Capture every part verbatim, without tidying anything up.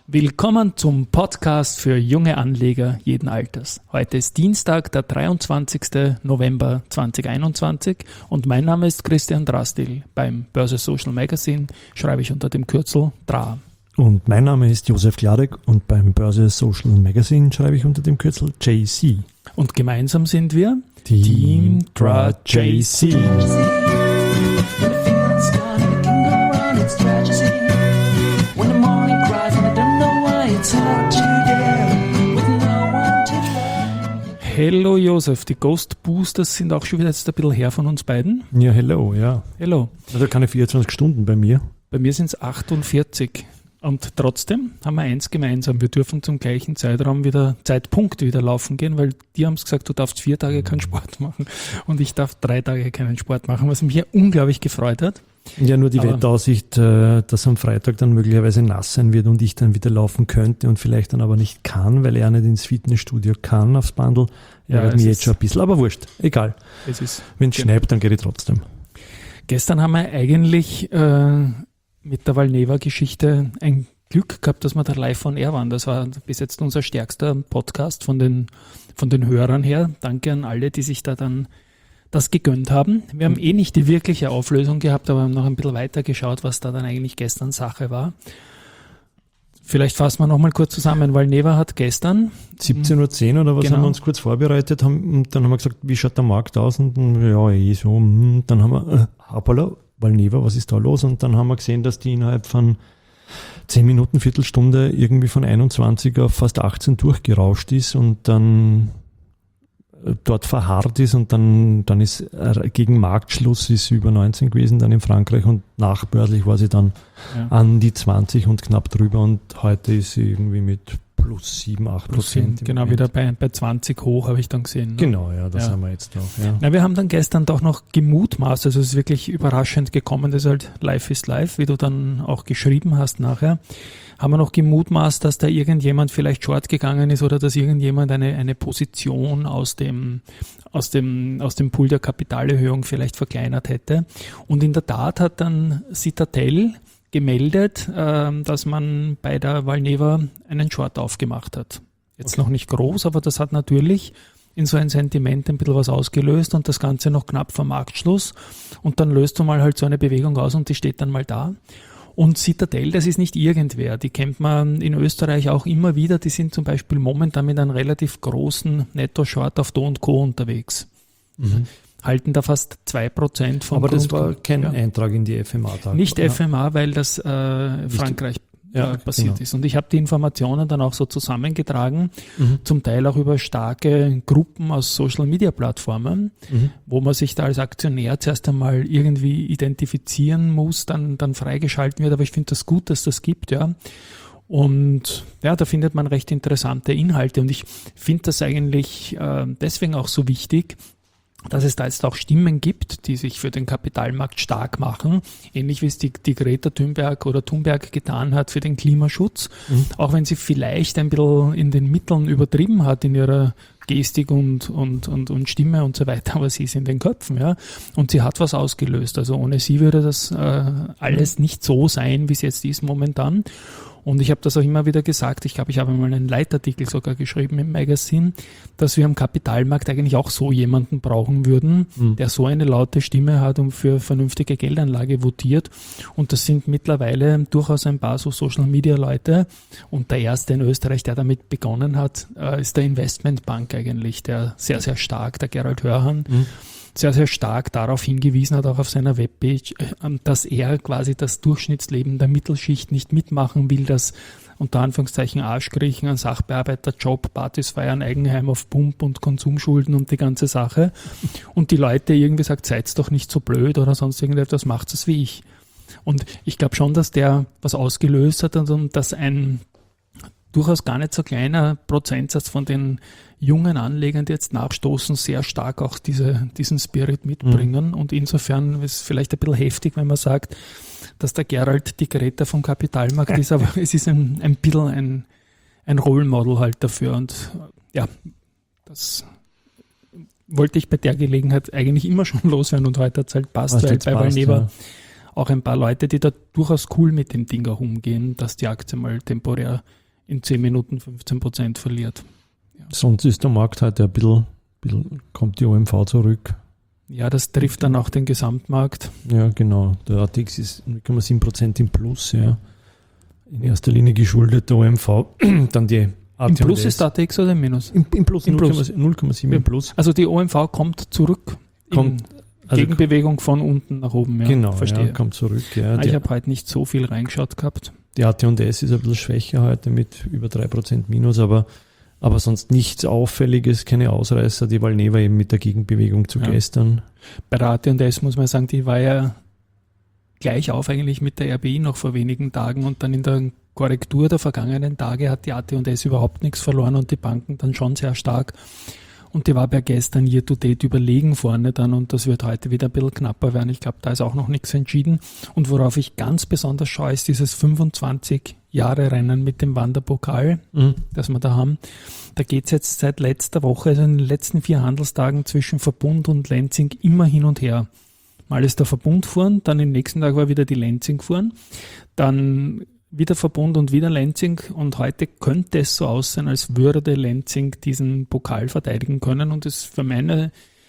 Willkommen zum Podcast für junge Anleger jeden Alters. Heute ist Dienstag, der dreiundzwanzigster November zweitausendeinundzwanzig und mein Name ist Christian Drastil. Beim Börse Social Magazine schreibe ich unter dem Kürzel D R A. Und mein Name ist Josef Gladek und beim Börse Social Magazine schreibe ich unter dem Kürzel J C. Und gemeinsam sind wir Team, Team D R A J C. Hello Josef, die Ghost Boosters sind auch schon wieder jetzt ein bisschen her von uns beiden. Ja, hello, ja. Hello. Also keine vierundzwanzig Stunden bei mir. Bei mir sind es achtundvierzig. Und trotzdem haben wir eins gemeinsam. Wir dürfen zum gleichen Zeitraum wieder, Zeitpunkt wieder laufen gehen, weil die haben es gesagt, du darfst vier Tage keinen Sport machen und ich darf drei Tage keinen Sport machen, was mich ja unglaublich gefreut hat. Ja, nur die Aber Wetteraussicht, äh, dass am Freitag dann möglicherweise nass sein wird und ich dann wieder laufen könnte und vielleicht dann aber nicht kann, weil er nicht ins Fitnessstudio kann aufs Bandel. Ja, Ärgert es mich ist- jetzt schon ein bisschen, aber wurscht, egal. Es ist Wenn es Genau. schneit, dann geht ich trotzdem. Gestern haben wir eigentlich äh, mit der Valneva-Geschichte ein Glück gehabt, dass wir da live on air waren. Das war bis jetzt unser stärkster Podcast von den, von den Hörern her. Danke an alle, die sich da dann das gegönnt haben. Wir haben eh nicht die wirkliche Auflösung gehabt, aber haben noch ein bisschen weiter geschaut, was da dann eigentlich gestern Sache war. Vielleicht fassen wir nochmal kurz zusammen, weil Neva hat gestern, siebzehn Uhr zehn oder was Genau. haben wir uns kurz vorbereitet, haben, und dann haben wir gesagt, wie schaut der Markt aus? Und dann, ja, eh so, hm, dann haben wir, äh, hoppala, Valneva, was ist da los? Und dann haben wir gesehen, dass die innerhalb von zehn Minuten, Viertelstunde irgendwie von einundzwanzig auf fast achtzehn durchgerauscht ist und dann äh, dort verharrt ist und dann, dann ist äh, gegen Marktschluss ist sie über neunzehn gewesen dann in Frankreich und nachbörslich war sie dann ja, an die zwanzig und knapp drüber und heute ist sie irgendwie mit plus sieben, acht plus Prozent. sind, genau wieder bei, bei zwanzig hoch, habe ich dann gesehen. Ne? Genau, ja, das Ja. haben wir jetzt auch. Ja. Na, wir haben dann gestern doch noch gemutmaßt, also es ist wirklich überraschend gekommen, das ist halt live ist live, wie du dann auch geschrieben hast nachher, haben wir noch gemutmaßt, dass da irgendjemand vielleicht short gegangen ist oder dass irgendjemand eine, eine Position aus dem, aus dem, aus dem Pool der Kapitalerhöhung vielleicht verkleinert hätte. Und in der Tat hat dann Citadel gemeldet, ähm, dass man bei der Valneva einen Short aufgemacht hat. Jetzt Okay. noch nicht groß, aber das hat natürlich in so ein Sentiment ein bisschen was ausgelöst und das Ganze noch knapp vor Marktschluss. Und dann löst du mal halt so eine Bewegung aus und die steht dann mal da. Und Citadel, das ist nicht irgendwer, die kennt man in Österreich auch immer wieder, die sind zum Beispiel momentan mit einem relativ großen Netto-Short auf Do und Co. unterwegs. Mhm. Halten da fast zwei Prozent vom Aber das Grund- war kein ja. Eintrag in die F M A-Tage. Nicht ja. F M A, weil das äh, Frankreich Ja, äh, passiert genau. ist. Und ich habe die Informationen dann auch so zusammengetragen, Mhm. zum Teil auch über starke Gruppen aus Social-Media-Plattformen, Mhm. wo man sich da als Aktionär zuerst einmal irgendwie identifizieren muss, dann, dann freigeschalten wird. Aber ich finde das gut, dass das gibt, ja. Und ja, da findet man recht interessante Inhalte. Und ich finde das eigentlich äh, deswegen auch so wichtig, dass es da jetzt auch Stimmen gibt, die sich für den Kapitalmarkt stark machen, ähnlich wie es die, die Greta Thunberg oder Thunberg getan hat für den Klimaschutz, Mhm. auch wenn sie vielleicht ein bisschen in den Mitteln übertrieben hat in ihrer Gestik und, und, und, und Stimme und so weiter, aber sie ist in den Köpfen, ja, und sie hat was ausgelöst. Also ohne sie würde das äh, alles nicht so sein, wie es jetzt ist momentan. Und ich habe das auch immer wieder gesagt, ich glaube, ich habe mal einen Leitartikel sogar geschrieben im Magazin, dass wir am Kapitalmarkt eigentlich auch so jemanden brauchen würden, Mhm. der so eine laute Stimme hat und für vernünftige Geldanlage votiert. Und das sind mittlerweile durchaus ein paar so Social-Media-Leute. Und der erste in Österreich, der damit begonnen hat, äh, ist der Investmentbank eigentlich, der sehr, sehr stark, der Gerald Hörhan, Mhm. sehr, sehr stark darauf hingewiesen hat, auch auf seiner Webpage, äh, dass er quasi das Durchschnittsleben der Mittelschicht nicht mitmachen will, dass unter Anführungszeichen Arschkriechen, ein Sachbearbeiterjob, Partys feiern, Eigenheim auf Pump und Konsumschulden und die ganze Sache. Und die Leute irgendwie sagt, seid's doch nicht so blöd oder sonst irgendetwas, macht's es wie ich. Und ich glaube schon, dass der was ausgelöst hat und, und dass ein durchaus gar nicht so kleiner Prozentsatz von den jungen Anlegern, die jetzt nachstoßen, sehr stark auch diese, diesen Spirit mitbringen. Mhm. Und insofern ist es vielleicht ein bisschen heftig, wenn man sagt, dass der Gerald die Greta vom Kapitalmarkt ist, aber es ist ein, ein bisschen ein, ein Role Model halt dafür. Und ja, das wollte ich bei der Gelegenheit eigentlich immer schon loswerden und heute hat es halt passt, Was weil jetzt bei passt, Valneva ja. auch ein paar Leute, die da durchaus cool mit dem Ding auch umgehen, dass die Aktie mal temporär in zehn Minuten fünfzehn Prozent verliert. Ja. Sonst ist der Markt heute ein bisschen, bisschen, kommt die O M V zurück. Ja, das trifft dann auch den Gesamtmarkt. Ja, genau. Der A T X ist null Komma sieben Prozent im Plus, ja. In erster Linie geschuldet der O M V, dann die A T und S. Im Plus ist der A T X oder im Minus? Im, im Plus, Im null Komma sieben im Plus. Also die O M V kommt zurück. Kommt, in also Gegenbewegung von unten nach oben. Ja, genau, verstehe. Ja, kommt zurück. Ja. Ich habe heute nicht so viel reingeschaut gehabt. Die A T und S ist ein bisschen schwächer heute mit über drei Prozent Minus, aber, aber sonst nichts Auffälliges, keine Ausreißer. Die Valneva eben mit der Gegenbewegung zu ja. gestern. Bei der A T und S muss man sagen, die war ja gleich auf eigentlich mit der R B I noch vor wenigen Tagen und dann in der Korrektur der vergangenen Tage hat die A T und S überhaupt nichts verloren und die Banken dann schon sehr stark. Und die war bei gestern year to date überlegen vorne dann und das wird heute wieder ein bisschen knapper werden. Ich glaube, da ist auch noch nichts entschieden. Und worauf ich ganz besonders schaue, ist dieses fünfundzwanzig Jahre Rennen mit dem Wanderpokal, mhm. das wir da haben. Da geht es jetzt seit letzter Woche, also in den letzten vier Handelstagen zwischen Verbund und Lenzing immer hin und her. Mal ist der Verbund gefahren, dann im nächsten Tag war wieder die Lenzing gefahren, dann wieder Verbund und wieder Lenzing und heute könnte es so aussehen, als würde Lenzing diesen Pokal verteidigen können und es für meine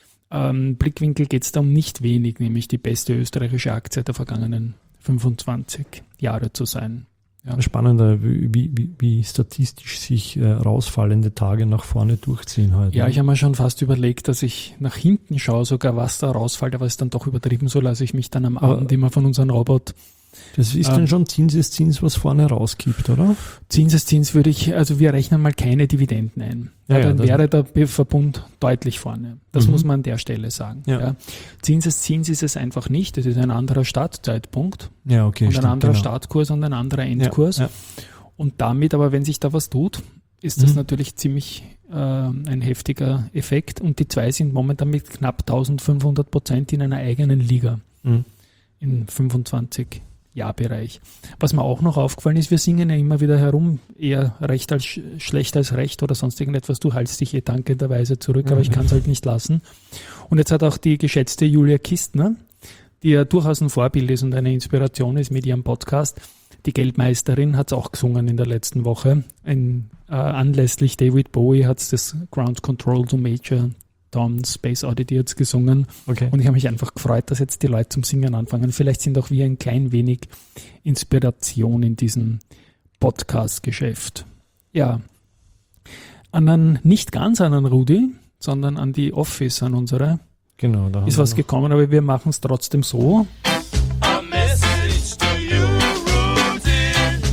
ähm, Blickwinkel geht es da um nicht wenig, nämlich die beste österreichische Aktie der vergangenen fünfundzwanzig Jahre zu sein. Ja. Spannender, wie, wie, wie statistisch sich äh, rausfallende Tage nach vorne durchziehen heute. Ja, ich habe mir schon fast überlegt, dass ich nach hinten schaue, sogar was da rausfällt, aber es ist dann doch übertrieben, so lasse ich mich dann am aber Abend immer von unserem Robot. Das ist ähm, dann schon Zinseszins, was vorne rauskippt, oder? Zinseszins würde ich, also wir rechnen mal keine Dividenden ein. Ja, ja, dann ja, wäre der Verbund deutlich vorne. Das mhm. muss man an der Stelle sagen. Ja. Ja. Zinseszins ist es einfach nicht. Das ist ein anderer Startzeitpunkt ja, okay, und stimmt, ein anderer genau. Startkurs und ein anderer Endkurs. Ja, ja. Und damit aber, wenn sich da was tut, ist das mhm. natürlich ziemlich äh, ein heftiger Effekt. Und die zwei sind momentan mit knapp eintausendfünfhundert Prozent in einer eigenen Liga. Mhm. In fünfundzwanzig Ja-Bereich. Was mir auch noch aufgefallen ist, wir singen ja immer wieder herum, eher recht als sch- schlecht als recht oder sonst irgendetwas. Du haltst dich eh dankenderweise zurück, aber ich kann es halt nicht lassen. Und jetzt hat auch die geschätzte Julia Kistner, die ja durchaus ein Vorbild ist und eine Inspiration ist mit ihrem Podcast, die Geldmeisterin, hat es auch gesungen in der letzten Woche. Ein, äh, anlässlich David Bowie hat es das Ground Control to Major Tom Space Oddity jetzt gesungen. Okay. Und ich habe mich einfach gefreut, dass jetzt die Leute zum Singen anfangen. Vielleicht sind auch wir ein klein wenig Inspiration in diesem Podcast-Geschäft. Ja, an einen, nicht ganz an einen Rudi, sondern an die Office, an unsere. Genau, da ist was gekommen, aber wir machen es trotzdem so. A message to you, Rudi.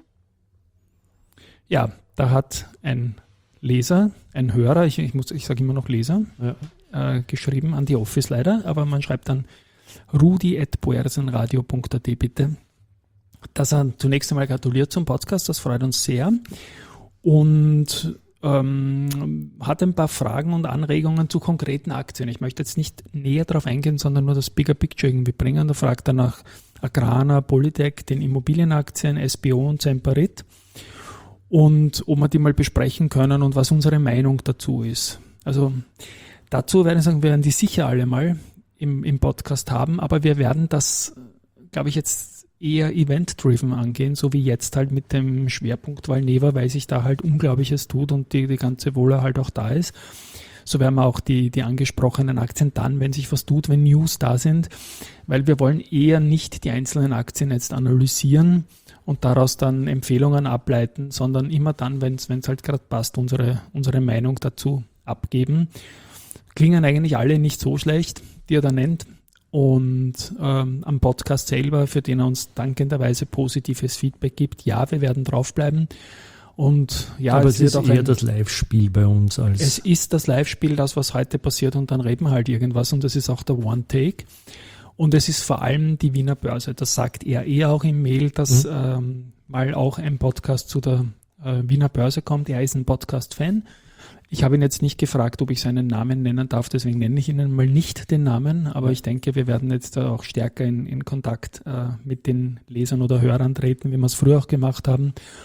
Ja, da hat ein Leser, ein Hörer, ich, ich, muss, ich sage immer noch Leser, ja. äh, geschrieben an die Office leider, aber man schreibt dann rudi at börsenradio punkt at bitte, dass er zunächst einmal gratuliert zum Podcast, das freut uns sehr und ähm, hat ein paar Fragen und Anregungen zu konkreten Aktien. Ich möchte jetzt nicht näher darauf eingehen, sondern nur das Bigger Picture irgendwie bringen. Da fragt er nach Agrana, Polytech, den Immobilienaktien, S B O und Semperit. Und ob wir die mal besprechen können und was unsere Meinung dazu ist. Also dazu werden wir sagen, wir werden die sicher alle mal im, im Podcast haben, aber wir werden das, glaube ich, jetzt eher event-driven angehen, so wie jetzt halt mit dem Schwerpunkt Valneva, weil sich da halt Unglaubliches tut und die, die ganze Wohler halt auch da ist. So werden wir auch die, die angesprochenen Aktien dann, wenn sich was tut, wenn News da sind, weil wir wollen eher nicht die einzelnen Aktien jetzt analysieren und daraus dann Empfehlungen ableiten, sondern immer dann, wenn es halt gerade passt, unsere, unsere Meinung dazu abgeben. Klingen eigentlich alle nicht so schlecht, die er da nennt. Und ähm, am Podcast selber, für den er uns dankenderweise positives Feedback gibt, ja, wir werden draufbleiben. Und ja, aber es, es ist auch eher ein, das Live-Spiel bei uns. Als es ist das Live-Spiel, das, was heute passiert, und dann reden wir halt irgendwas und das ist auch der One-Take. Und es ist vor allem die Wiener Börse. Das sagt er eher auch im Mail, dass mhm. ähm, mal auch ein Podcast zu der äh, Wiener Börse kommt. Er ist ein Podcast-Fan. Ich habe ihn jetzt nicht gefragt, ob ich seinen Namen nennen darf, deswegen nenne ich Ihnen mal nicht den Namen, aber ich denke, wir werden jetzt auch stärker in, in Kontakt äh, mit den Lesern oder Hörern treten, wie wir es früher auch gemacht haben.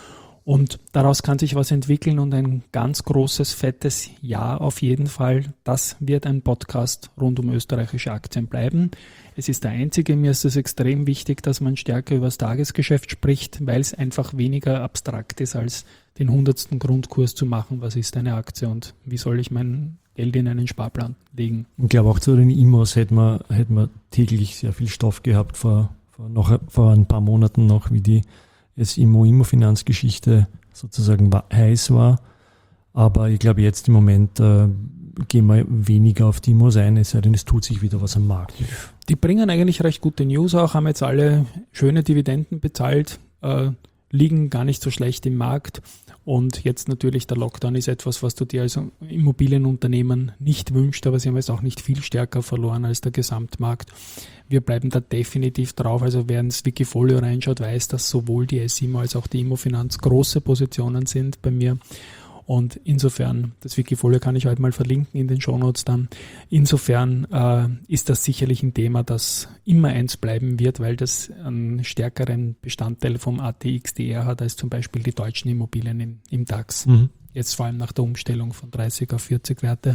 Und daraus kann sich was entwickeln und ein ganz großes, fettes Ja auf jeden Fall. Das wird ein Podcast rund um österreichische Aktien bleiben. Es ist der einzige, mir ist es extrem wichtig, dass man stärker über das Tagesgeschäft spricht, weil es einfach weniger abstrakt ist, als den hundertsten Grundkurs zu machen. Was ist eine Aktie und wie soll ich mein Geld in einen Sparplan legen? Ich glaube auch zu den I M Os hätten wir, hätten wir täglich sehr viel Stoff gehabt vor, vor, noch, vor ein paar Monaten noch, wie die S I M O Immo-Finanzgeschichte sozusagen war, heiß war. Aber ich glaube, jetzt im Moment äh, gehen wir weniger auf die I M Os ein, es sei denn, es tut sich wieder was am Markt. Die bringen eigentlich recht gute News auch, haben jetzt alle schöne Dividenden bezahlt, äh, liegen gar nicht so schlecht im Markt. Und jetzt natürlich der Lockdown ist etwas, was du dir als Immobilienunternehmen nicht wünschst, aber sie haben jetzt auch nicht viel stärker verloren als der Gesamtmarkt. Wir bleiben da definitiv drauf. Also wer ins Wikifolio reinschaut, weiß, dass sowohl die S I M O als auch die Immofinanz große Positionen sind bei mir. Und insofern, das Wikifolio kann ich heute mal verlinken in den Shownotes dann. Insofern äh, ist das sicherlich ein Thema, das immer eins bleiben wird, weil das einen stärkeren Bestandteil vom A T X D R hat als zum Beispiel die deutschen Immobilien im, im DAX. Mhm. Jetzt vor allem nach der Umstellung von dreißig auf vierzig Werte.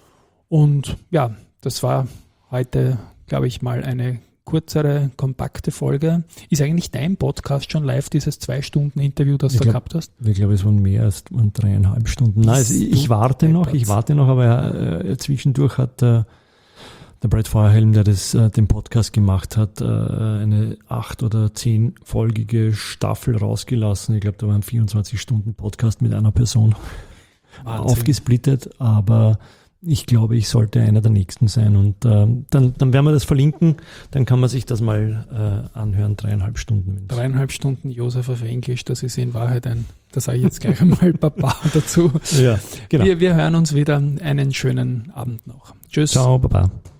Und ja, das war heute, glaube ich, mal eine kürzere, kompakte Folge. Ist eigentlich dein Podcast schon live, dieses Zwei-Stunden-Interview, das ich du glaub, gehabt hast? Ich glaube, es waren mehr als waren dreieinhalb Stunden. Nein, also ich, ich warte noch, ich warte noch, aber äh, zwischendurch hat äh, der Brad Feuerhelm, der das, äh, den Podcast gemacht hat, äh, eine acht- oder zehnfolgige Staffel rausgelassen. Ich glaube, da war ein vierundzwanzig Stunden Podcast mit einer Person Wahnsinn. Aufgesplittet, aber ich glaube, ich sollte einer der nächsten sein und äh, dann, dann werden wir das verlinken, dann kann man sich das mal äh, anhören, dreieinhalb Stunden. Dreieinhalb Stunden Josef auf Englisch, das ist in Wahrheit ein, da sage ich jetzt gleich einmal Baba dazu. Ja, genau. Wir, wir hören uns wieder, einen schönen Abend noch. Tschüss. Ciao, Baba.